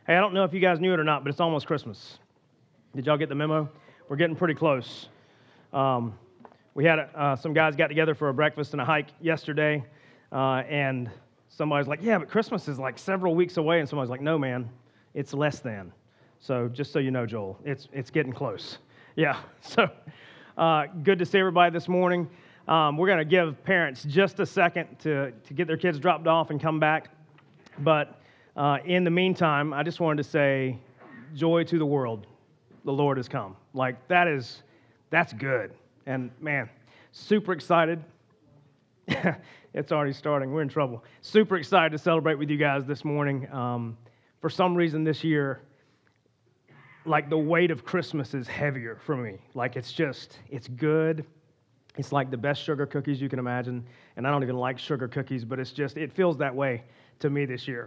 Hey, I don't know if you guys knew it or not, but it's almost Christmas. Did y'all get the memo? We're getting pretty close. We had some guys got together for a breakfast and a hike yesterday, and somebody's like, yeah, but Christmas is like several weeks away, and somebody's like, no, man, it's less than. So just so you know, Joel, it's getting close. Yeah, so good to see everybody this morning. We're going to give parents just a second to get their kids dropped off and come back, but in the meantime, I just wanted to say, joy to the world, the Lord has come. Like, that's good. And man, super excited. It's already starting. We're in trouble. Super excited to celebrate with you guys this morning. For some reason this year, like the weight of Christmas is heavier for me. Like it's good. It's like the best sugar cookies you can imagine. And I don't even like sugar cookies, but it feels that way to me this year.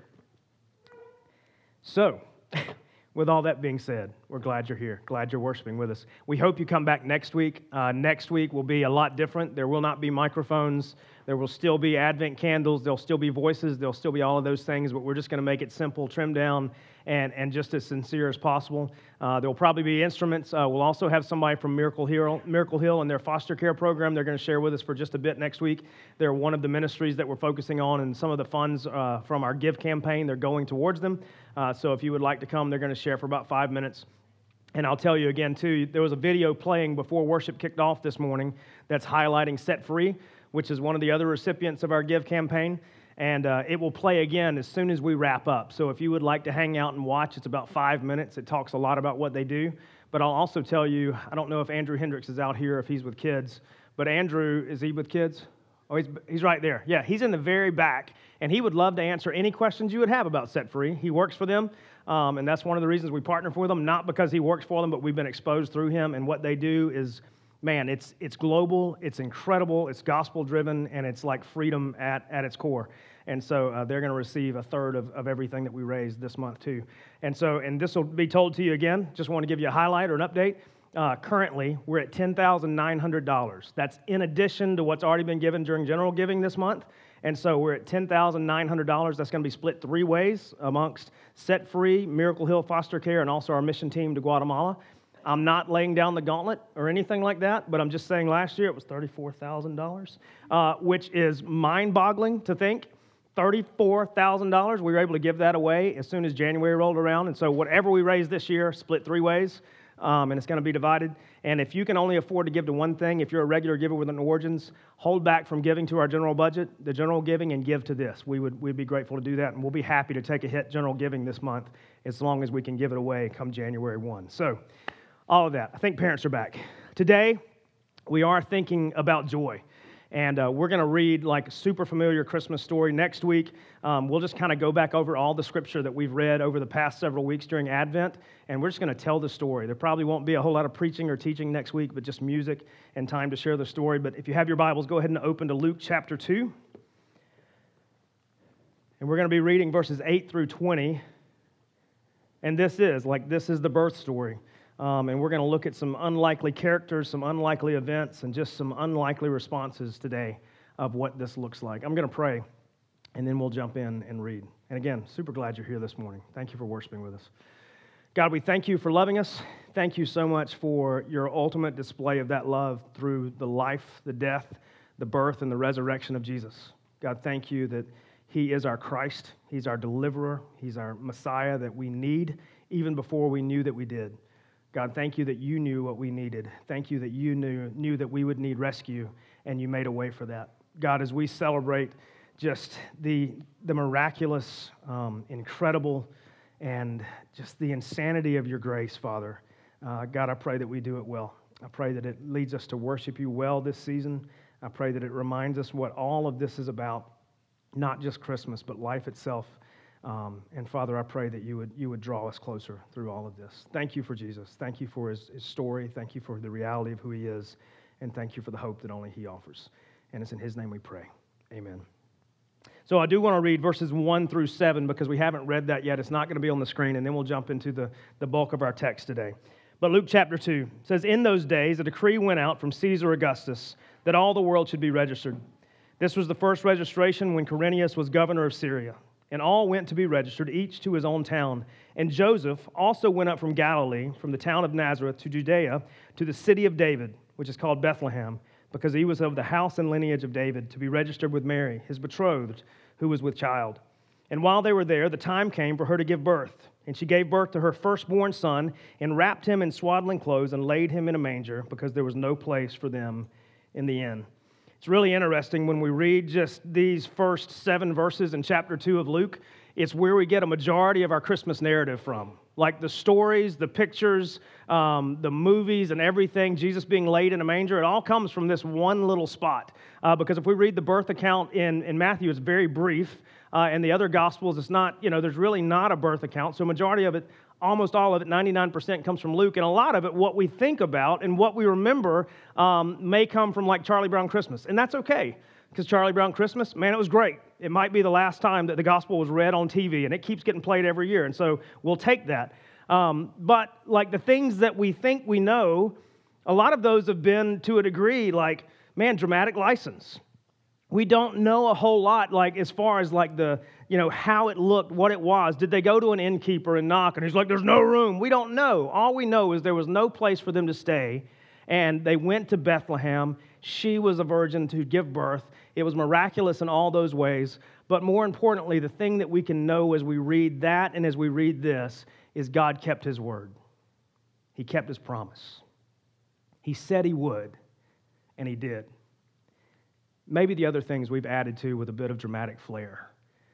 So, with all that being said, we're glad you're here, glad you're worshiping with us. We hope you come back next week. Next week will be a lot different. There will not be microphones. There will still be Advent candles. There'll still be voices. There'll still be all of those things, but we're just going to make it simple, trimmed down, and just as sincere as possible. There'll probably be instruments. We'll also have somebody from Miracle Hill and their foster care program. They're going to share with us for just a bit next week. They're one of the ministries that we're focusing on, and some of the funds from our Give campaign, they're going towards them. So if you would like to come, they're going to share for about 5 minutes. And I'll tell you again, too, there was a video playing before worship kicked off this morning that's highlighting Set Free, which is one of the other recipients of our Give campaign. And it will play again as soon as we wrap up. So if you would like to hang out and watch, it's about 5 minutes. It talks a lot about what they do. But I'll also tell you, I don't know if Andrew Hendricks is out here, if he's with kids. But Andrew, is he with kids? Oh, he's right there. Yeah, he's in the very back. And he would love to answer any questions you would have about Set Free. He works for them. And that's one of the reasons we partner with them. Not because he works for them, but we've been exposed through him. And what they do is, man, it's global, it's incredible, it's gospel-driven, and it's like freedom at its core. And so they're going to receive a third of everything that we raised this month, too. And this will be told to you again. Just want to give you a highlight or an update. Currently, we're at $10,900. That's in addition to what's already been given during general giving this month. And so we're at $10,900. That's going to be split 3 ways amongst Set Free, Miracle Hill Foster Care, and also our mission team to Guatemala. I'm not laying down the gauntlet or anything like that, but I'm just saying last year it was $34,000, which is mind-boggling to think. $34,000, we were able to give that away as soon as January rolled around. And so whatever we raise this year, split 3 ways, and it's going to be divided. And if you can only afford to give to one thing, if you're a regular giver with an origins, hold back from giving to our general budget, the general giving, and give to this. We'd be grateful to do that, and we'll be happy to take a hit general giving this month as long as we can give it away come January 1. So all of that. I think parents are back. Today, we are thinking about joy. And we're going to read like a super familiar Christmas story. Next week, we'll just kind of go back over all the scripture that we've read over the past several weeks during Advent, and we're just going to tell the story. There probably won't be a whole lot of preaching or teaching next week, but just music and time to share the story. But if you have your Bibles, go ahead and open to Luke chapter 2. And we're going to be reading verses 8 through 20. And this is the birth story. And we're going to look at some unlikely characters, some unlikely events, and just some unlikely responses today of what this looks like. I'm going to pray, and then we'll jump in and read. And again, super glad you're here this morning. Thank you for worshiping with us. God, we thank you for loving us. Thank you so much for your ultimate display of that love through the life, the death, the birth, and the resurrection of Jesus. God, thank you that he is our Christ. He's our deliverer. He's our Messiah that we need even before we knew that we did. God, thank you that you knew what we needed. Thank you that you knew that we would need rescue, and you made a way for that. God, as we celebrate just the miraculous, incredible, and just the insanity of your grace, Father, God, I pray that we do it well. I pray that it leads us to worship you well this season. I pray that it reminds us what all of this is about, not just Christmas, but life itself. And Father, I pray that you would draw us closer through all of this. Thank you for Jesus. Thank you for his story. Thank you for the reality of who he is. And thank you for the hope that only he offers. And it's in his name we pray. Amen. So I do want to read verses 1 through 7 because we haven't read that yet. It's not going to be on the screen, and then we'll jump into the bulk of our text today. But Luke chapter 2 says, "In those days a decree went out from Caesar Augustus that all the world should be registered. This was the first registration when Quirinius was governor of Syria. And all went to be registered, each to his own town. And Joseph also went up from Galilee, from the town of Nazareth to Judea, to the city of David, which is called Bethlehem, because he was of the house and lineage of David, to be registered with Mary, his betrothed, who was with child. And while they were there, the time came for her to give birth. And she gave birth to her firstborn son, and wrapped him in swaddling clothes, and laid him in a manger, because there was no place for them in the inn. It's really interesting when we read just these first 7 verses in chapter 2 of Luke. It's where we get a majority of our Christmas narrative from. Like the stories, the pictures, the movies, and everything, Jesus being laid in a manger, it all comes from this one little spot. Because if we read the birth account in Matthew, it's very brief. In the other Gospels, it's not, there's really not a birth account. So majority of it, almost all of it, 99% comes from Luke. And a lot of it, what we think about and what we remember may come from like Charlie Brown Christmas. And that's okay, because Charlie Brown Christmas, man, it was great. It might be the last time that the gospel was read on TV, and it keeps getting played every year. And so we'll take that. But like the things that we think we know, a lot of those have been, to a degree, like, man, dramatic license. We don't know a whole lot, like, as far as, like, the, how it looked, what it was. Did they go to an innkeeper and knock, and he's like, there's no room? We don't know. All we know is there was no place for them to stay, and they went to Bethlehem. She was a virgin to give birth. It was miraculous in all those ways. But more importantly, the thing that we can know as we read that and as we read this is God kept his word. He kept his promise. He said he would, and he did. Maybe the other things we've added to with a bit of dramatic flair.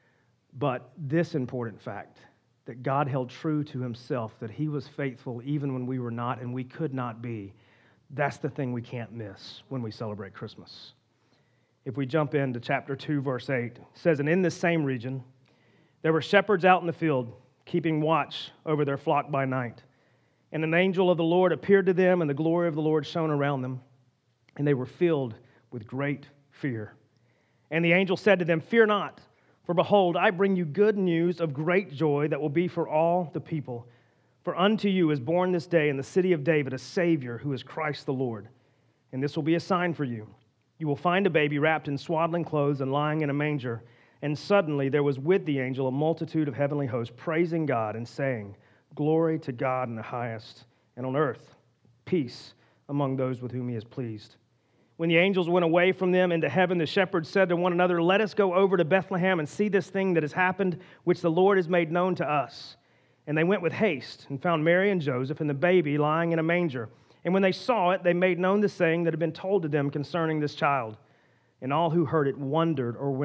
But this important fact, that God held true to himself, that he was faithful even when we were not and we could not be, that's the thing we can't miss when we celebrate Christmas. If we jump into chapter 2, verse 8, it says, and in this same region, there were shepherds out in the field, keeping watch over their flock by night. And an angel of the Lord appeared to them, and the glory of the Lord shone around them, and they were filled with great fear. And the angel said to them, fear not, for behold, I bring you good news of great joy that will be for all the people. For unto you is born this day in the city of David a Savior, who is Christ the Lord. And this will be a sign for you. You will find a baby wrapped in swaddling clothes and lying in a manger. And suddenly there was with the angel a multitude of heavenly hosts, praising God and saying, glory to God in the highest, and on earth peace among those with whom he is pleased. When the angels went away from them into heaven, the shepherds said to one another, let us go over to Bethlehem and see this thing that has happened, which the Lord has made known to us. And they went with haste and found Mary and Joseph and the baby lying in a manger. And when they saw it, they made known the saying that had been told to them concerning this child. And all who heard it wondered or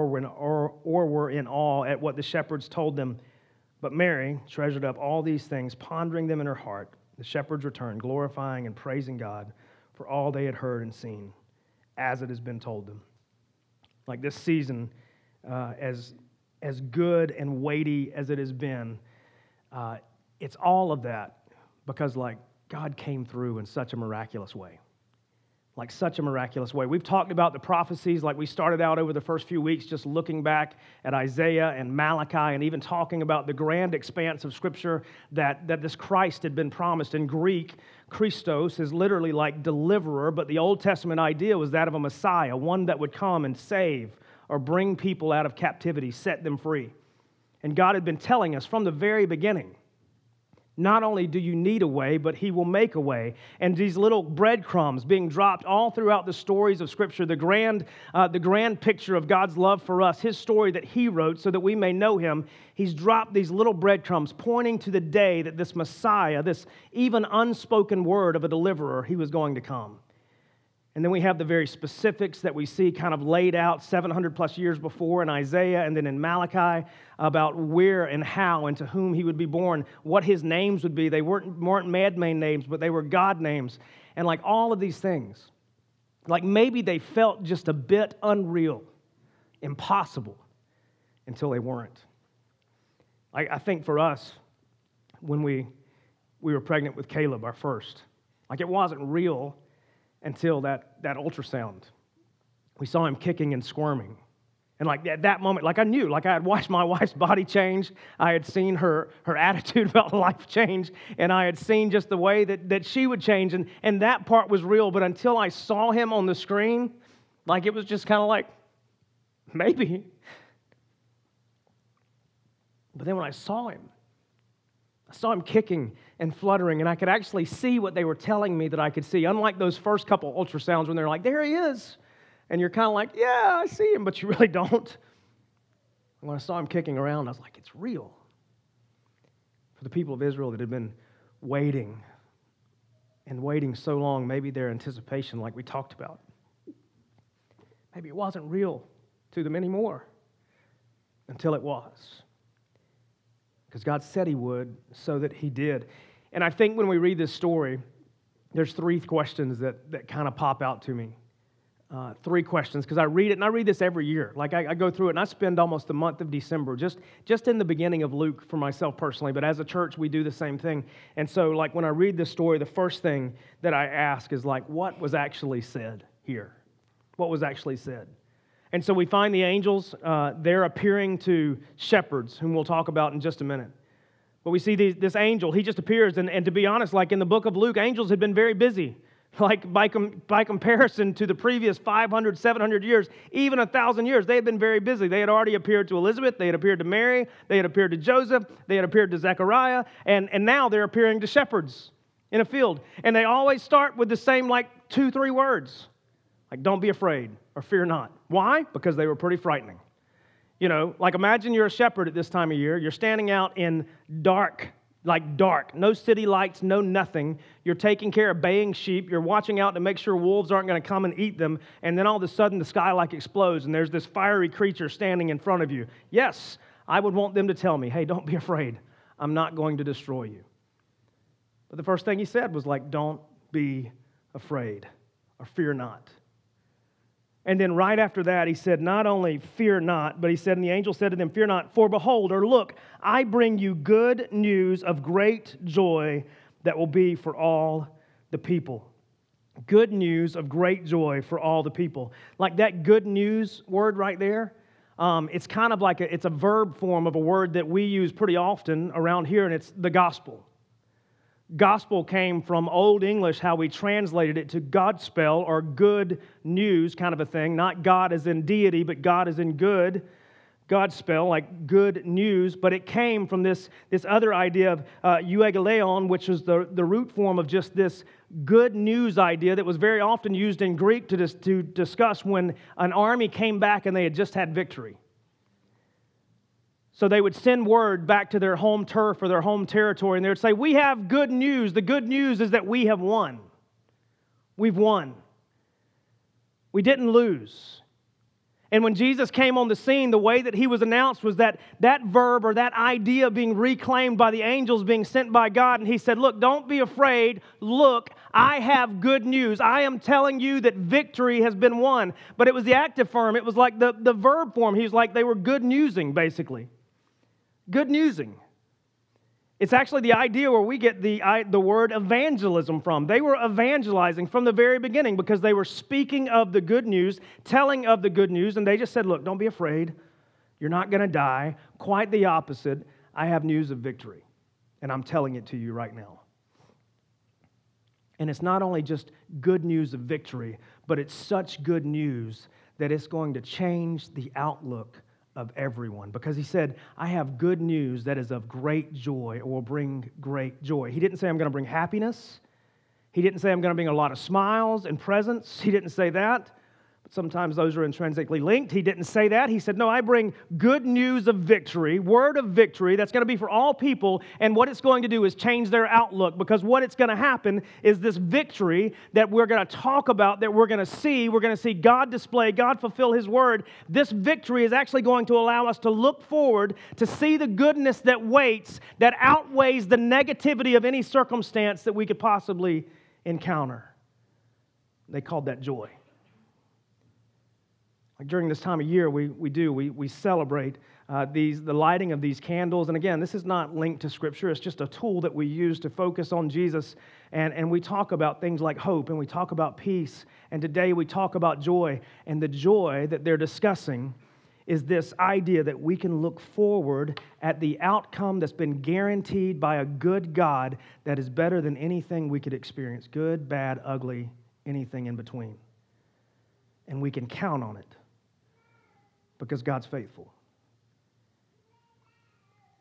were in awe at what the shepherds told them. But Mary treasured up all these things, pondering them in her heart. The shepherds returned, glorifying and praising God for all they had heard and seen, as it has been told them. Like this season, as good and weighty as it has been, it's all of that because, like, God came through in such a miraculous way. Like such a miraculous way. We've talked about the prophecies, like we started out over the first few weeks just looking back at Isaiah and Malachi and even talking about the grand expanse of Scripture that this Christ had been promised. In Greek, Christos is literally like deliverer, but the Old Testament idea was that of a Messiah, one that would come and save or bring people out of captivity, set them free. And God had been telling us from the very beginning, not only do you need a way, but he will make a way. And these little breadcrumbs being dropped all throughout the stories of Scripture, the grand picture of God's love for us, his story that he wrote so that we may know him, he's dropped these little breadcrumbs pointing to the day that this Messiah, this even unspoken word of a deliverer, he was going to come. And then we have the very specifics that we see kind of laid out 700 plus years before in Isaiah and then in Malachi about where and how and to whom he would be born, what his names would be. They weren't man-made names, but they were God names. And like all of these things, like maybe they felt just a bit unreal, impossible, until they weren't. I think for us, when we were pregnant with Caleb, our first, like it wasn't real until that ultrasound. We saw him kicking and squirming. And like at that moment, like I knew, like I had watched my wife's body change. I had seen her attitude about life change. And I had seen just the way that she would change. And that part was real. But until I saw him on the screen, like it was just kind of like, maybe. But then when I saw him kicking and fluttering, and I could actually see what they were telling me that I could see, unlike those first couple ultrasounds when they're like, there he is. And you're kind of like, yeah, I see him, but you really don't. When I saw him kicking around, I was like, it's real. For the people of Israel that had been waiting and waiting so long, maybe their anticipation, like we talked about, maybe it wasn't real to them anymore until it was. Because God said he would, so that he did. And I think when we read this story, there's three questions that kind of pop out to me. Three questions, because I read it, and I read this every year. Like I go through it, and I spend almost the month of December just in the beginning of Luke for myself personally, but as a church, we do the same thing. And so, like, when I read this story, the first thing that I ask is, like, what was actually said here? What was actually said? And so we find the angels, they're appearing to shepherds, whom we'll talk about in just a minute. But we see this angel, he just appears, and to be honest, like in the book of Luke, angels had been very busy. Like by comparison to the previous 500, 700 years, even 1,000 years, they had been very busy. They had already appeared to Elizabeth, they had appeared to Mary, they had appeared to Joseph, they had appeared to Zechariah, and now they're appearing to shepherds in a field. And they always start with the same, like, 2-3 words. Like, don't be afraid or fear not. Why? Because they were pretty frightening. You know, like, imagine you're a shepherd at this time of year. You're standing out in dark, no city lights, no nothing. You're taking care of baying sheep. You're watching out to make sure wolves aren't going to come and eat them. And then all of a sudden the sky like explodes and there's this fiery creature standing in front of you. Yes, I would want them to tell me, hey, don't be afraid. I'm not going to destroy you. But the first thing he said was like, don't be afraid or fear not. And then right after that, he said, not only fear not, but he said, and the angel said to them, fear not, for behold, or look, I bring you good news of great joy that will be for all the people. Good news of great joy for all the people. Like that good news word right there, it's kind of like it's a verb form of a word that we use pretty often around here, and it's the gospel. Gospel came from Old English, how we translated it to Godspell, or good news kind of a thing. Not God as in deity, but God as in good. Godspell, like good news. But it came from this other idea of euangelion, which is the root form of just this good news idea that was very often used in Greek to discuss when an army came back and they had just had victory. So they would send word back to their home turf or their home territory, and they would say, we have good news. The good news is that we have won. We've won. We didn't lose. And when Jesus came on the scene, the way that he was announced was that verb or that idea being reclaimed by the angels being sent by God. And he said, look, don't be afraid. Look, I have good news. I am telling you that victory has been won. But it was the active form. It was like the verb form. He was like, they were good newsing, basically. Good newsing. It's actually the idea where we get the word evangelism from. They were evangelizing from the very beginning because they were speaking of the good news, telling of the good news, and they just said, look, don't be afraid. You're not going to die. Quite the opposite. I have news of victory, and I'm telling it to you right now. And it's not only just good news of victory, but it's such good news that it's going to change the outlook of everyone, because he said, I have good news that is of great joy, or will bring great joy. He didn't say I'm going to bring happiness. He didn't say I'm going to bring a lot of smiles and presents. He didn't say that. But sometimes those are intrinsically linked. He didn't say that. He said, no, I bring good news of victory, word of victory that's going to be for all people, and what it's going to do is change their outlook, because what it's going to happen is this victory that we're going to talk about, that we're going to see God display, God fulfill His word. This victory is actually going to allow us to look forward to see the goodness that waits, that outweighs the negativity of any circumstance that we could possibly encounter. They called that joy. Like during this time of year, we celebrate the lighting of these candles. And again, this is not linked to Scripture. It's just a tool that we use to focus on Jesus. And we talk about things like hope, and we talk about peace. And today we talk about joy. And the joy that they're discussing is this idea that we can look forward at the outcome that's been guaranteed by a good God that is better than anything we could experience. Good, bad, ugly, anything in between. And we can count on it, because God's faithful.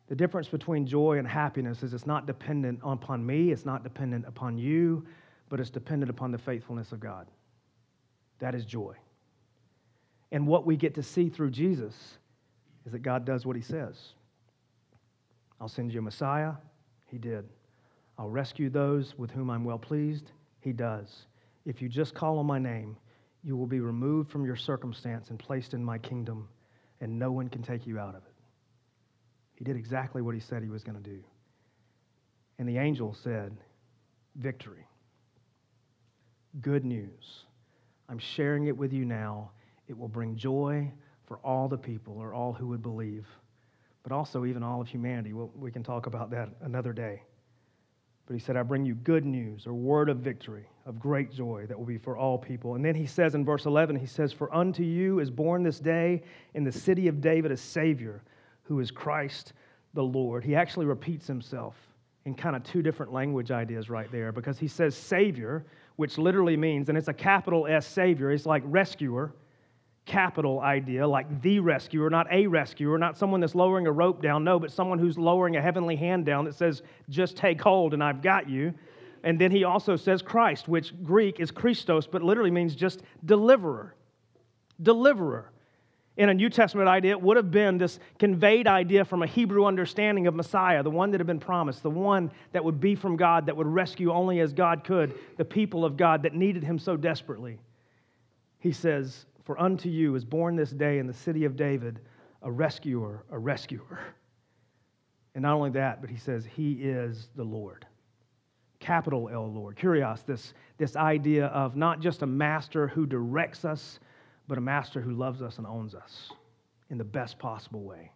The difference between joy and happiness is it's not dependent upon me, it's not dependent upon you, but it's dependent upon the faithfulness of God. That is joy. And what we get to see through Jesus is that God does what he says. I'll send you a Messiah. He did. I'll rescue those with whom I'm well pleased. He does. If you just call on my name, you will be removed from your circumstance and placed in my kingdom, and no one can take you out of it. He did exactly what he said he was going to do. And the angel said, victory. Good news. I'm sharing it with you now. It will bring joy for all the people, or all who would believe, but also even all of humanity. We can talk about that another day. But he said, I bring you good news, or word of victory, of great joy that will be for all people. And then he says in verse 11, he says, for unto you is born this day in the city of David a Savior, who is Christ the Lord. He actually repeats himself in kind of two different language ideas right there, because he says Savior, which literally means, and it's a capital S Savior, it's like rescuer, capital idea, like the rescuer, not a rescuer, not someone that's lowering a rope down, no, but someone who's lowering a heavenly hand down that says, just take hold and I've got you. And then he also says Christ, which Greek is Christos, but literally means just deliverer. Deliverer. In a New Testament idea, it would have been this conveyed idea from a Hebrew understanding of Messiah, the one that had been promised, the one that would be from God, that would rescue only as God could the people of God that needed him so desperately. He says, for unto you is born this day in the city of David a rescuer, a rescuer. And not only that, but he says he is the Lord. Capital L Lord. Kurios, this idea of not just a master who directs us, but a master who loves us and owns us in the best possible way.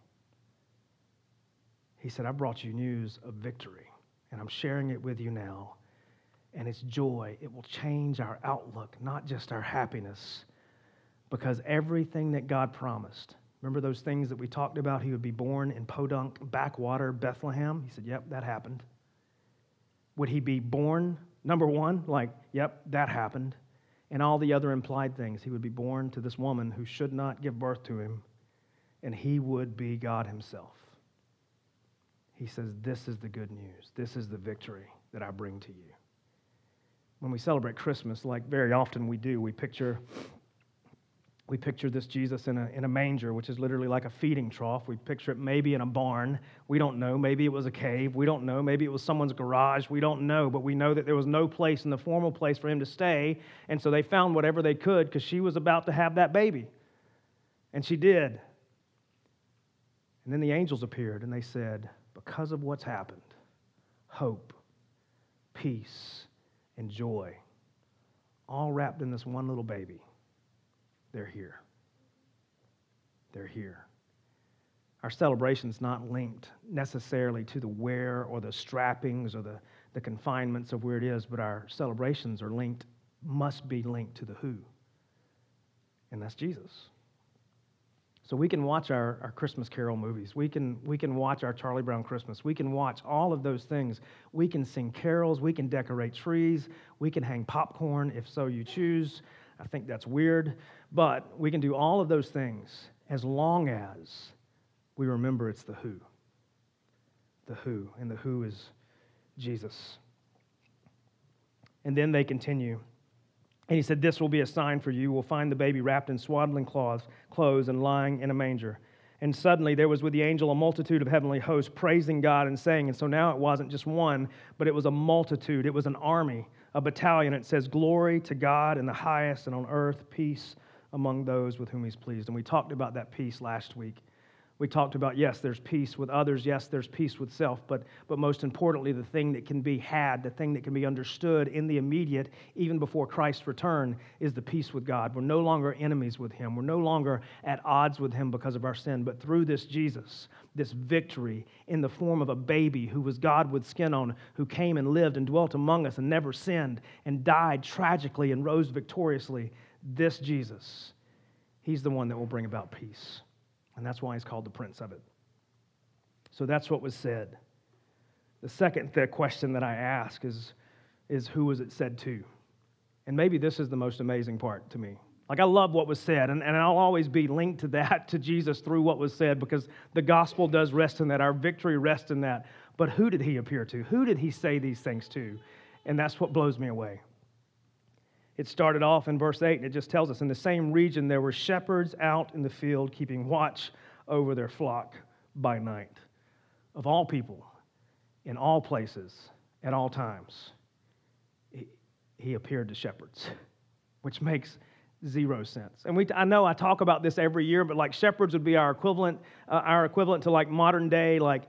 He said, I brought you news of victory, and I'm sharing it with you now. And it's joy. It will change our outlook, not just our happiness, because everything that God promised, remember those things that we talked about? He would be born in Podunk, backwater, Bethlehem. He said, yep, that happened. Would he be born, number one? Like, yep, that happened. And all the other implied things. He would be born to this woman who should not give birth to him, and he would be God himself. He says, this is the good news. This is the victory that I bring to you. When we celebrate Christmas, like very often we do, we picture this Jesus in a manger, which is literally like a feeding trough. We picture it maybe in a barn. We don't know. Maybe it was a cave. We don't know. Maybe it was someone's garage. We don't know. But we know that there was no place in the formal place for him to stay. And so they found whatever they could because she was about to have that baby. And she did. And then the angels appeared and they said, because of what's happened, hope, peace, and joy, all wrapped in this one little baby. They're here. They're here. Our celebration's not linked necessarily to the where or the strappings or the confinements of where it is, but our celebrations are linked, must be linked to the who. And that's Jesus. So we can watch our Christmas Carol movies. We can watch our Charlie Brown Christmas. We can watch all of those things. We can sing carols. We can decorate trees. We can hang popcorn if so you choose. I think that's weird. But we can do all of those things as long as we remember it's the who. The who. And the who is Jesus. And then they continue. And he said, this will be a sign for you. You will find the baby wrapped in swaddling clothes and lying in a manger. And suddenly there was with the angel a multitude of heavenly hosts praising God and saying, and so now it wasn't just one, but it was a multitude. It was an army, a battalion. It says, glory to God in the highest, and on earth peace among those with whom he's pleased. And we talked about that peace last week. We talked about, yes, there's peace with others. Yes, there's peace with self. But most importantly, the thing that can be had, the thing that can be understood in the immediate, even before Christ's return, is the peace with God. We're no longer enemies with him. We're no longer at odds with him because of our sin. But through this Jesus, this victory in the form of a baby who was God with skin on, who came and lived and dwelt among us and never sinned and died tragically and rose victoriously, this Jesus, he's the one that will bring about peace. And that's why he's called the Prince of it. So that's what was said. The second question that I ask is who was it said to? And maybe this is the most amazing part to me. Like, I love what was said, and I'll always be linked to that, to Jesus through what was said, because the gospel does rest in that. Our victory rests in that. But who did he appear to? Who did he say these things to? And that's what blows me away. It started off in verse 8, and it just tells us, in the same region there were shepherds out in the field keeping watch over their flock by night. Of all people, in all places, at all times, he appeared to shepherds, which makes zero sense. And I know I talk about this every year, but like shepherds would be our equivalent to like modern day, like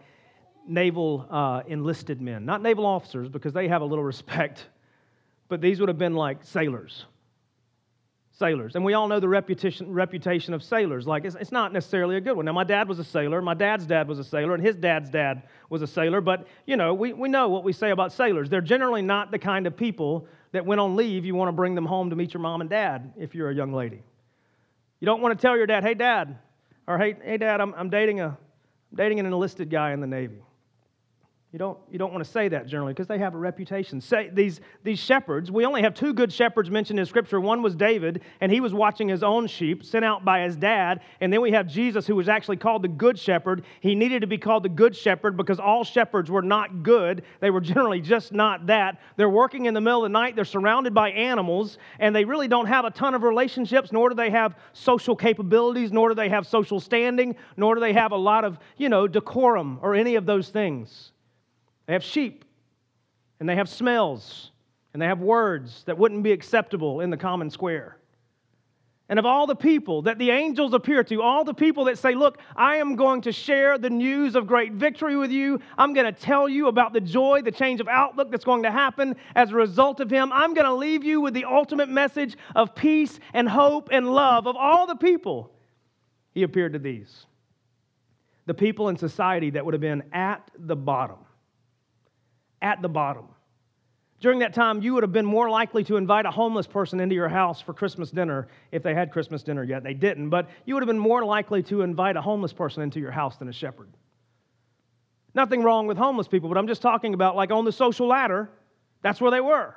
naval enlisted men. Not naval officers, because they have a little respect, but these would have been like sailors. Sailors. And we all know the reputation of sailors. Like, it's not necessarily a good one. Now, my dad was a sailor. My dad's dad was a sailor, and his dad's dad was a sailor. But, you know, we know what we say about sailors. They're generally not the kind of people that when on leave, you want to bring them home to meet your mom and dad if you're a young lady. You don't want to tell your dad, hey, Dad, or hey, Dad, I'm dating an enlisted guy in the Navy. You don't want to say that generally because they have a reputation. Say these shepherds, we only have two good shepherds mentioned in Scripture. One was David, and he was watching his own sheep, sent out by his dad. And then we have Jesus, who was actually called the Good Shepherd. He needed to be called the Good Shepherd because all shepherds were not good. They were generally just not that. They're working in the middle of the night. They're surrounded by animals, and they really don't have a ton of relationships, nor do they have social capabilities, nor do they have social standing, nor do they have a lot of, decorum or any of those things. They have sheep, and they have smells, and they have words that wouldn't be acceptable in the common square. And of all the people that the angels appear to, all the people that say, look, I am going to share the news of great victory with you. I'm going to tell you about the joy, the change of outlook that's going to happen as a result of him. I'm going to leave you with the ultimate message of peace and hope and love. Of all the people, he appeared to these. The people in society that would have been at the bottom. At the bottom. During that time, you would have been more likely to invite a homeless person into your house for Christmas dinner if they had Christmas dinner yet. They didn't, but you would have been more likely to invite a homeless person into your house than a shepherd. Nothing wrong with homeless people, but I'm just talking about like on the social ladder, that's where they were.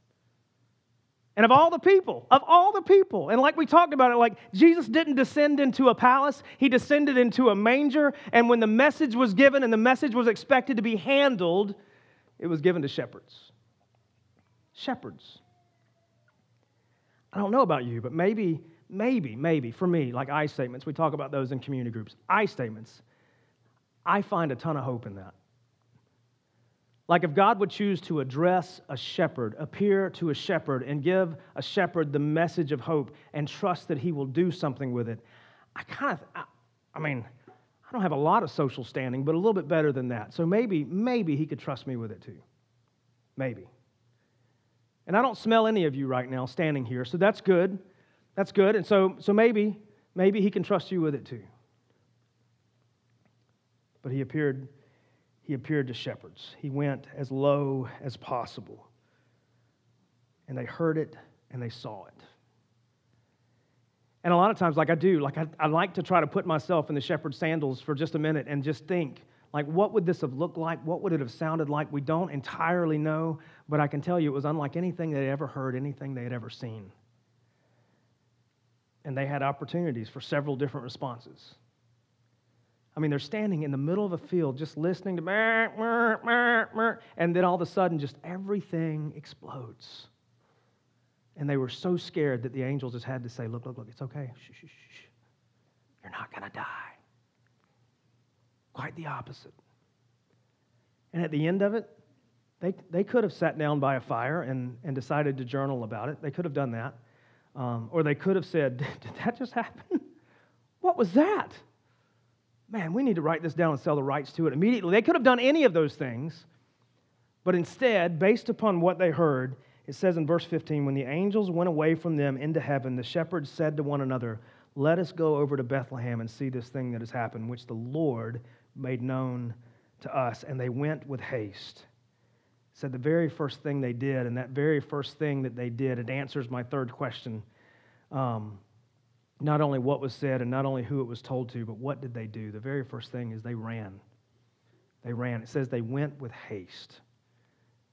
And of all the people, and like we talked about it, like Jesus didn't descend into a palace, he descended into a manger, and when the message was given and the message was expected to be handled, it was given to shepherds. Shepherds. I don't know about you, but maybe for me, like I statements, we talk about those in community groups. I statements, I find a ton of hope in that. Like if God would choose to address a shepherd, appear to a shepherd, and give a shepherd the message of hope and trust that he will do something with it, I don't have a lot of social standing, but a little bit better than that. So maybe he could trust me with it too. Maybe. And I don't smell any of you right now standing here, so that's good. That's good. And so maybe he can trust you with it too. But he appeared to shepherds. He went as low as possible. And they heard it and they saw it. And a lot of times, like I like to try to put myself in the shepherd's sandals for just a minute and just think, like, what would this have looked like? What would it have sounded like? We don't entirely know, but I can tell you it was unlike anything they had ever heard, anything they had ever seen. And they had opportunities for several different responses. I mean, they're standing in the middle of a field just listening to meh, meh, meh, meh, and then all of a sudden just everything explodes. And they were so scared that the angels just had to say, look, it's okay. Shh, shh, shh. You're not going to die. Quite the opposite. And at the end of it, they could have sat down by a fire and decided to journal about it. They could have done that. Or they could have said, did that just happen? What was that? Man, we need to write this down and sell the rights to it immediately. They could have done any of those things. But instead, based upon what they heard, it says in verse 15, when the angels went away from them into heaven, the shepherds said to one another, let us go over to Bethlehem and see this thing that has happened, which the Lord made known to us. And they went with haste. It said the very first thing they did, and that very first thing that they did, it answers my third question. Not only what was said and not only who it was told to, but what did they do? The very first thing is they ran. They ran. It says they went with haste.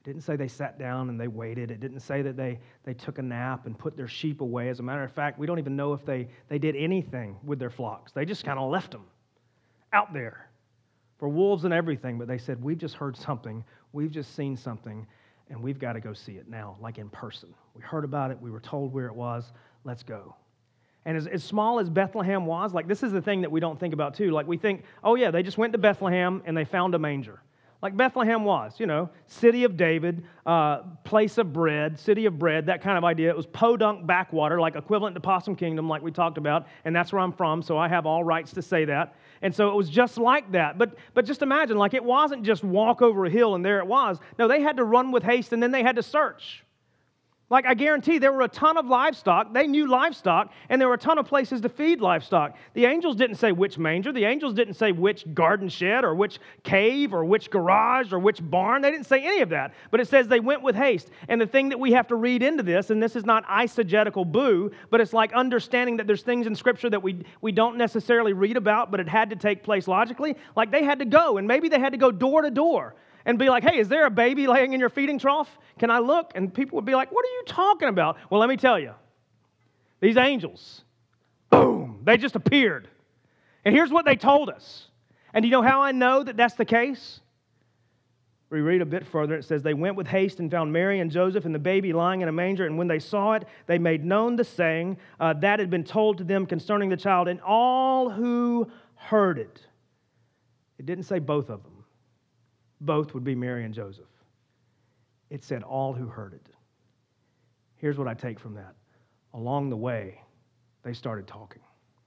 It didn't say they sat down and they waited. It didn't say that they took a nap and put their sheep away. As a matter of fact, we don't even know if they did anything with their flocks. They just kind of left them out there for wolves and everything. But they said, we've just heard something. We've just seen something, and we've got to go see it now, like in person. We heard about it. We were told where it was. Let's go. And as small as Bethlehem was, like this is the thing that we don't think about too. Like we think, oh yeah, they just went to Bethlehem and they found a manger. Like Bethlehem was, city of David, place of bread, city of bread, that kind of idea. It was podunk backwater, like equivalent to Possum Kingdom, like we talked about, and that's where I'm from, so I have all rights to say that. And so it was just like that. But just imagine, like it wasn't just walk over a hill and there it was. No, they had to run with haste, and then they had to search. Like I guarantee there were a ton of livestock. They knew livestock, and there were a ton of places to feed livestock. The angels didn't say which manger. The angels didn't say which garden shed or which cave or which garage or which barn. They didn't say any of that. But it says they went with haste. And the thing that we have to read into this, and this is not eisegetical boo, but it's like understanding that there's things in Scripture that we don't necessarily read about, but it had to take place logically. Like they had to go, and maybe they had to go door to door and be like, hey, is there a baby laying in your feeding trough? Can I look? And people would be like, what are you talking about? Well, let me tell you. These angels, boom, they just appeared. And here's what they told us. And do you know how I know that that's the case? We read a bit further. It says, they went with haste and found Mary and Joseph and the baby lying in a manger. And when they saw it, they made known the saying that had been told to them concerning the child. And all who heard it. It didn't say both of them. Both would be Mary and Joseph. It said all who heard it. Here's what I take from that. Along the way, they started talking.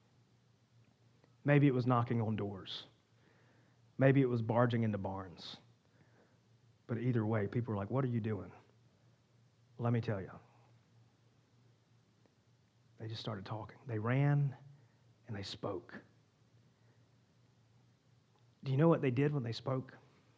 Maybe it was knocking on doors. Maybe it was barging into barns. But either way, people were like, what are you doing? Let me tell you. They just started talking. They ran and they spoke. Do you know what they did when they spoke?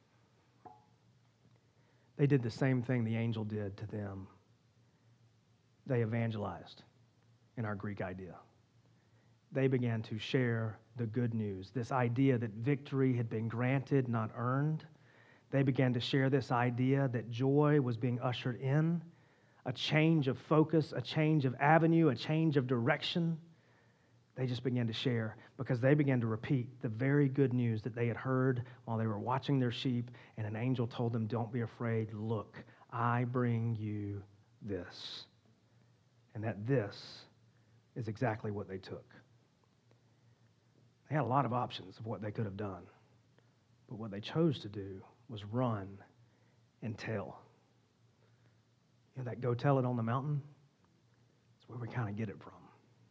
They did the same thing the angel did to them. They evangelized in our Greek idea. They began to share the good news, this idea that victory had been granted, not earned. They began to share this idea that joy was being ushered in, a change of focus, a change of avenue, a change of direction. They just began to share because they began to repeat the very good news that they had heard while they were watching their sheep, and an angel told them, don't be afraid, look, I bring you this. And that this is exactly what they took. They had a lot of options of what they could have done, but what they chose to do was run and tell. You know that go tell it on the mountain? That's where we kind of get it from.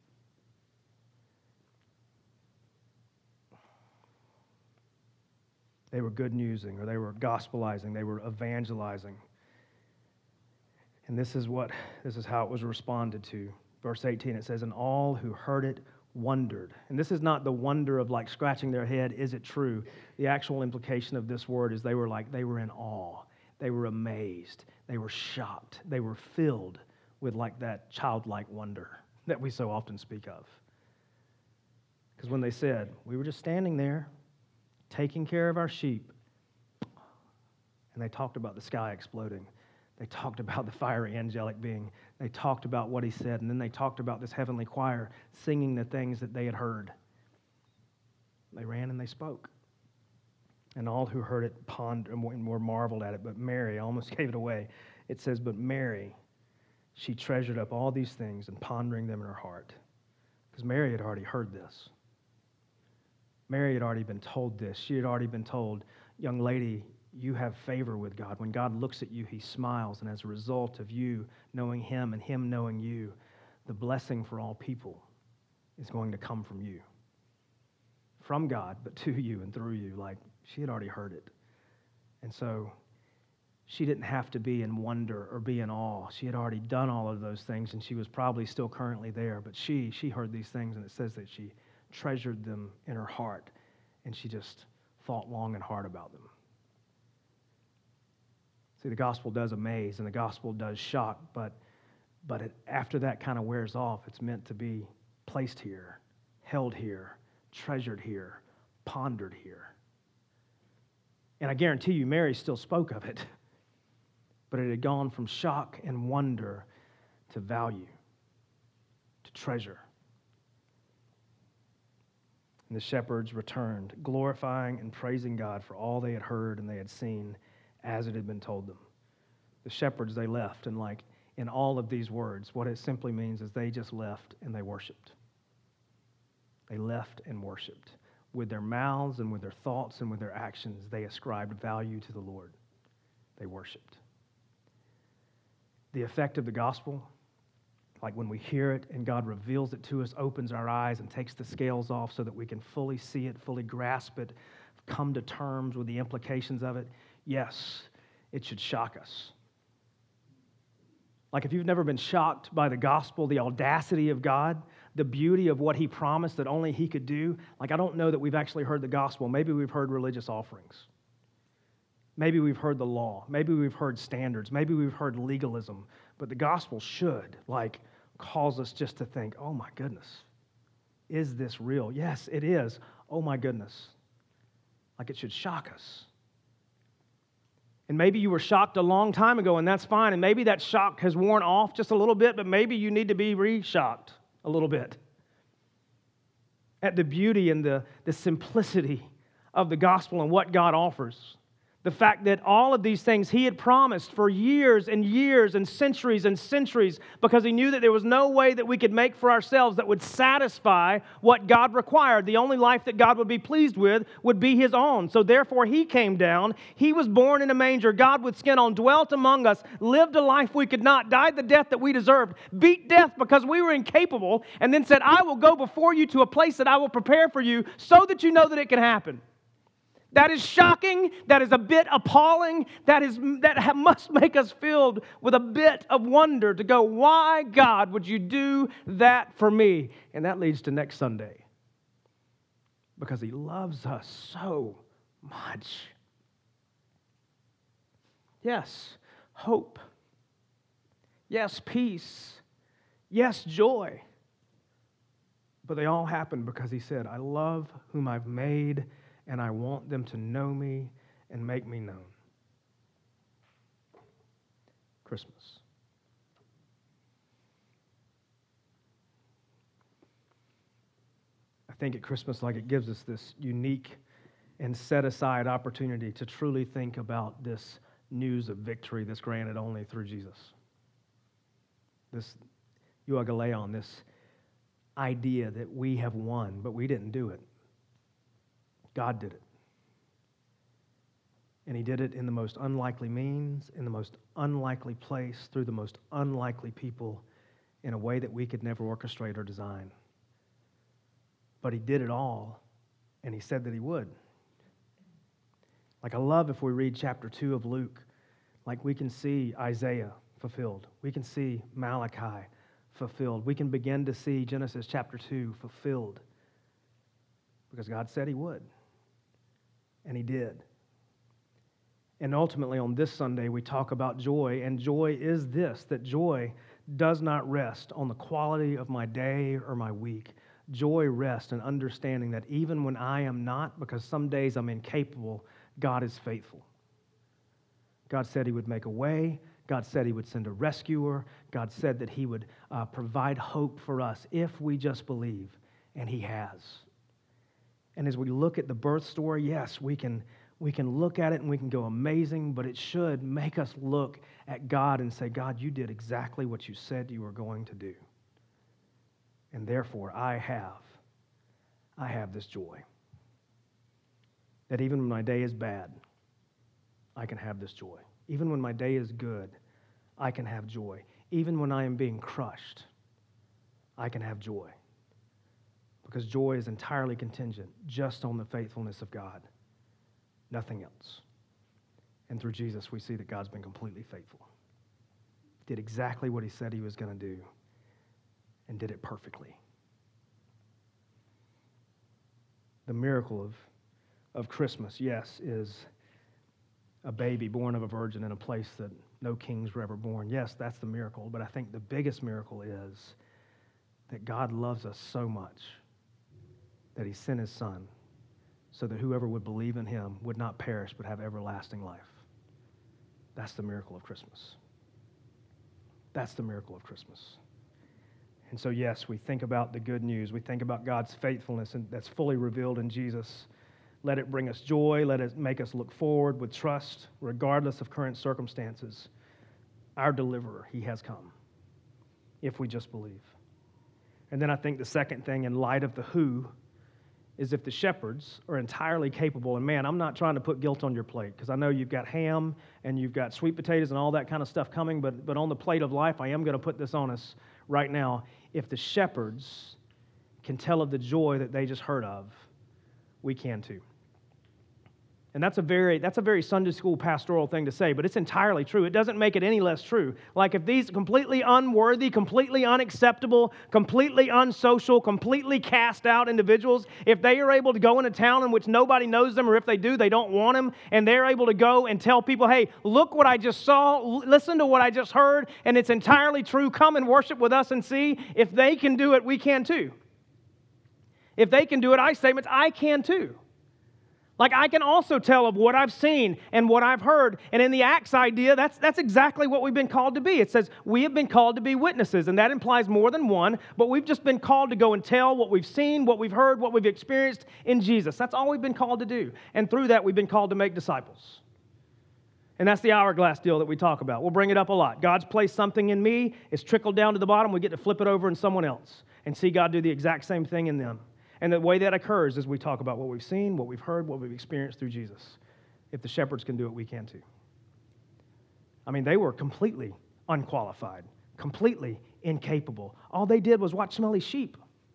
They were good newsing, or they were gospelizing, they were evangelizing. And this is how it was responded to. Verse 18, it says, and all who heard it wondered. And this is not the wonder of like scratching their head, is it true? The actual implication of this word is they were in awe. They were amazed. They were shocked. They were filled with like that childlike wonder that we so often speak of. Because when they said, we were just standing there, taking care of our sheep. And they talked about the sky exploding. They talked about the fiery angelic being. They talked about what he said. And then they talked about this heavenly choir singing the things that they had heard. They ran and they spoke. And all who heard it pondered and were marveled at it. But Mary, I almost gave it away. It says, but Mary, she treasured up all these things and pondering them in her heart. Because Mary had already heard this. Mary had already been told this. She had already been told, young lady, you have favor with God. When God looks at you, he smiles. And as a result of you knowing him and him knowing you, the blessing for all people is going to come from you. From God, but to you and through you. Like, she had already heard it. And so she didn't have to be in wonder or be in awe. She had already done all of those things, and she was probably still currently there. But she heard these things, and it says that she treasured them in her heart, and she just thought long and hard about them. See, the gospel does amaze, and the gospel does shock, but after that kind of wears off, it's meant to be placed here, held here, treasured here, pondered here. And I guarantee you, Mary still spoke of it. But it had gone from shock and wonder to value, to treasure. And the shepherds returned, glorifying and praising God for all they had heard and they had seen as it had been told them. The shepherds, they left, and like in all of these words, what it simply means is they just left and they worshiped. They left and worshiped. With their mouths and with their thoughts and with their actions, they ascribed value to the Lord. They worshiped. The effect of the gospel, like when we hear it and God reveals it to us, opens our eyes and takes the scales off so that we can fully see it, fully grasp it, come to terms with the implications of it. Yes, it should shock us. Like if you've never been shocked by the gospel, the audacity of God, the beauty of what He promised that only He could do, like I don't know that we've actually heard the gospel. Maybe we've heard religious offerings. Maybe we've heard the law. Maybe we've heard standards. Maybe we've heard legalism. But the gospel should, like, cause us just to think, oh my goodness, is this real? Yes, it is. Oh my goodness. Like it should shock us. And maybe you were shocked a long time ago, and that's fine. And maybe that shock has worn off just a little bit, but maybe you need to be re-shocked a little bit at the beauty and the simplicity of the gospel and what God offers. The fact that all of these things He had promised for years and years and centuries because He knew that there was no way that we could make for ourselves that would satisfy what God required. The only life that God would be pleased with would be His own. So therefore He came down. He was born in a manger. God with skin on, dwelt among us, lived a life we could not, died the death that we deserved, beat death because we were incapable, and then said, I will go before you to a place that I will prepare for you so that you know that it can happen. That is shocking. That is a bit appalling. That must make us filled with a bit of wonder to go, why, God, would you do that for me? And that leads to next Sunday. Because He loves us so much. Yes, hope. Yes, peace. Yes, joy. But they all happen because He said, I love whom I've made, and I want them to know me and make me known. Christmas. I think at Christmas, like it gives us this unique and set-aside opportunity to truly think about this news of victory that's granted only through Jesus. This euagaleon, this idea that we have won, but we didn't do it. God did it. And He did it in the most unlikely means, in the most unlikely place, through the most unlikely people, in a way that we could never orchestrate or design. But He did it all, and He said that He would. Like I love if we read chapter 2 of Luke, like we can see Isaiah fulfilled. We can see Malachi fulfilled. We can begin to see Genesis chapter 2 fulfilled. Because God said He would. And He did. And ultimately on this Sunday we talk about joy, and joy is this, that joy does not rest on the quality of my day or my week. Joy rests in understanding that even when I am not, because some days I'm incapable, God is faithful. God said He would make a way. God said He would send a rescuer. God said that He would provide hope for us if we just believe, and He has. And as we look at the birth story, yes, we can look at it and we can go amazing, but it should make us look at God and say, God, you did exactly what you said you were going to do. And therefore, I have this joy. That even when my day is bad, I can have this joy. Even when my day is good, I can have joy. Even when I am being crushed, I can have joy. Because joy is entirely contingent just on the faithfulness of God, nothing else. And through Jesus, we see that God's been completely faithful. Did exactly what He said He was going to do, and did it perfectly. The miracle of Christmas, yes, is a baby born of a virgin in a place that no kings were ever born. Yes, that's the miracle, but I think the biggest miracle is that God loves us so much that He sent His Son so that whoever would believe in Him would not perish but have everlasting life. That's the miracle of Christmas. That's the miracle of Christmas. And so, yes, we think about the good news. We think about God's faithfulness, and that's fully revealed in Jesus. Let it bring us joy. Let it make us look forward with trust, regardless of current circumstances. Our deliverer, he has come, if we just believe. And then I think the second thing, in light of the who, is if the shepherds are entirely capable, and man, I'm not trying to put guilt on your plate, because I know you've got ham and you've got sweet potatoes and all that kind of stuff coming, but on the plate of life, I am going to put this on us right now. If the shepherds can tell of the joy that they just heard of, we can too. And that's a very Sunday school pastoral thing to say, but it's entirely true. It doesn't make it any less true. Like if these completely unworthy, completely unacceptable, completely unsocial, completely cast out individuals, if they are able to go in a town in which nobody knows them, or if they do, they don't want them, and they're able to go and tell people, hey, look what I just saw, listen to what I just heard, and it's entirely true, come and worship with us and see. If they can do it, we can too. If they can do it, I statements, I can too. Like I can also tell of what I've seen and what I've heard. And in the Acts idea, that's exactly what we've been called to be. It says we have been called to be witnesses, and that implies more than one, but we've just been called to go and tell what we've seen, what we've heard, what we've experienced in Jesus. That's all we've been called to do. And through that, we've been called to make disciples. And that's the hourglass deal that we talk about. We'll bring it up a lot. God's placed something in me. It's trickled down to the bottom. We get to flip it over in someone else and see God do the exact same thing in them. And the way that occurs is we talk about what we've seen, what we've heard, what we've experienced through Jesus. If the shepherds can do it, we can too. I mean, they were completely unqualified, completely incapable. All they did was watch smelly sheep.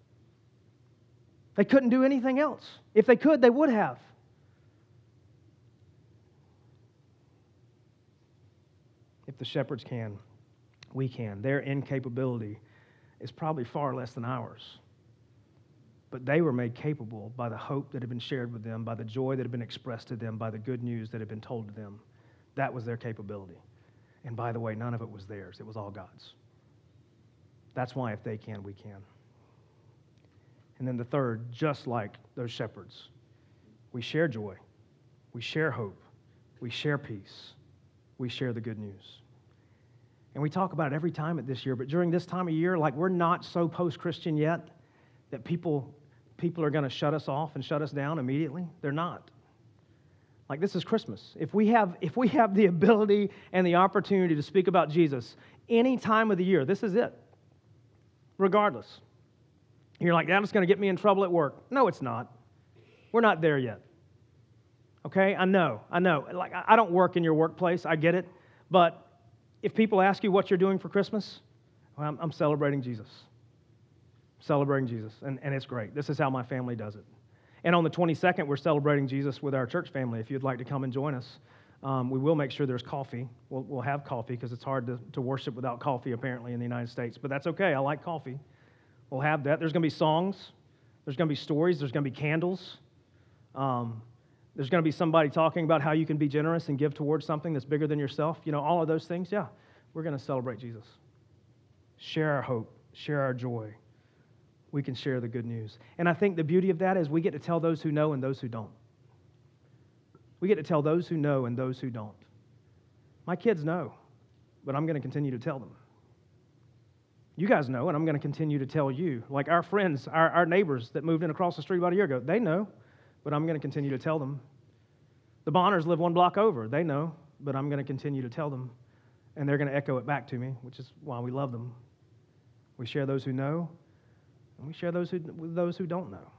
They couldn't do anything else. If they could, they would have. If the shepherds can, we can. Their incapability is probably far less than ours. But they were made capable by the hope that had been shared with them, by the joy that had been expressed to them, by the good news that had been told to them. That was their capability. And by the way, none of it was theirs. It was all God's. That's why if they can, we can. And then the third, just like those shepherds, we share joy, we share hope, we share peace, we share the good news. And we talk about it every time at this year, but during this time of year, like we're not so post-Christian yet that people are going to shut us off and shut us down immediately. They're not. Like this is Christmas. If we have the ability and the opportunity to speak about Jesus any time of the year, this is it. Regardless. You're like, that's going to get me in trouble at work. No, it's not. We're not there yet. Okay? I know. Like I don't work in your workplace. I get it. But if people ask you what you're doing for Christmas, well, I'm celebrating Jesus. Celebrating Jesus, and it's great. This is how my family does it. And on the 22nd, we're celebrating Jesus with our church family. If you'd like to come and join us, we will make sure there's coffee. We'll have coffee because it's hard to worship without coffee, apparently, in the United States. But that's okay. I like coffee. We'll have that. There's going to be songs. There's going to be stories. There's going to be candles. There's going to be somebody talking about how you can be generous and give towards something that's bigger than yourself. You know, all of those things. Yeah, we're going to celebrate Jesus. Share our hope. Share our joy. We can share the good news. And I think the beauty of that is we get to tell those who know and those who don't. We get to tell those who know and those who don't. My kids know, but I'm going to continue to tell them. You guys know, and I'm going to continue to tell you. Like our friends, our neighbors that moved in across the street about a year ago, they know, but I'm going to continue to tell them. The Bonners live one block over. They know, but I'm going to continue to tell them. And they're going to echo it back to me, which is why we love them. We share those who know, and we share with those who don't know.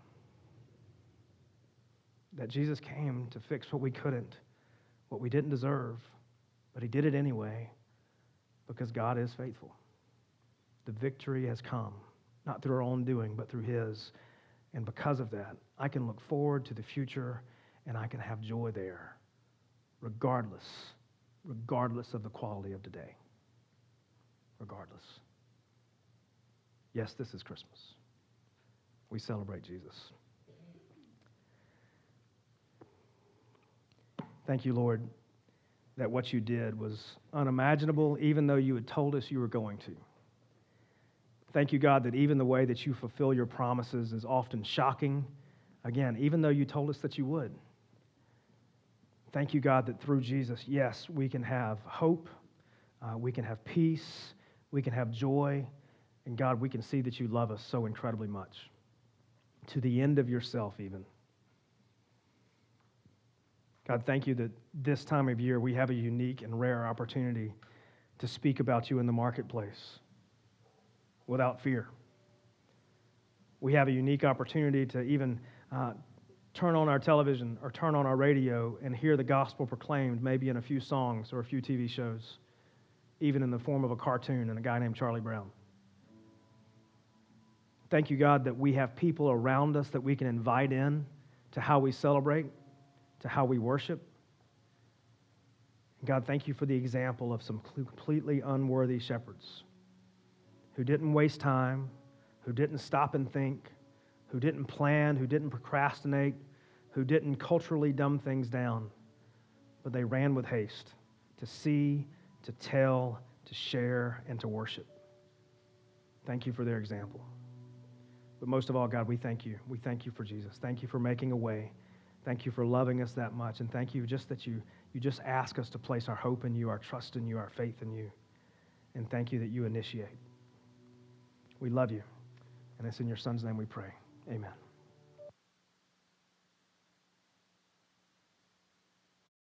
That Jesus came to fix what we couldn't, what we didn't deserve, but he did it anyway because God is faithful. The victory has come, not through our own doing, but through his. And because of that, I can look forward to the future and I can have joy there, regardless of the quality of today. Regardless. Yes, this is Christmas. We celebrate Jesus. Thank you, Lord, that what you did was unimaginable, even though you had told us you were going to. Thank you, God, that even the way that you fulfill your promises is often shocking. Again, even though you told us that you would. Thank you, God, that through Jesus, yes, we can have hope, we can have peace, we can have joy, and God, we can see that you love us so incredibly much, to the end of yourself even. God, thank you that this time of year we have a unique and rare opportunity to speak about you in the marketplace without fear. We have a unique opportunity to even turn on our television or turn on our radio and hear the gospel proclaimed, maybe in a few songs or a few TV shows, even in the form of a cartoon and a guy named Charlie Brown. Thank you, God, that we have people around us that we can invite in to how we celebrate, to how we worship. God, thank you for the example of some completely unworthy shepherds who didn't waste time, who didn't stop and think, who didn't plan, who didn't procrastinate, who didn't culturally dumb things down, but they ran with haste to see, to tell, to share, and to worship. Thank you for their example. But most of all, God, we thank you. We thank you for Jesus. Thank you for making a way. Thank you for loving us that much. And thank you just that you just ask us to place our hope in you, our trust in you, our faith in you. And thank you that you initiate. We love you. And it's in your Son's name we pray. Amen.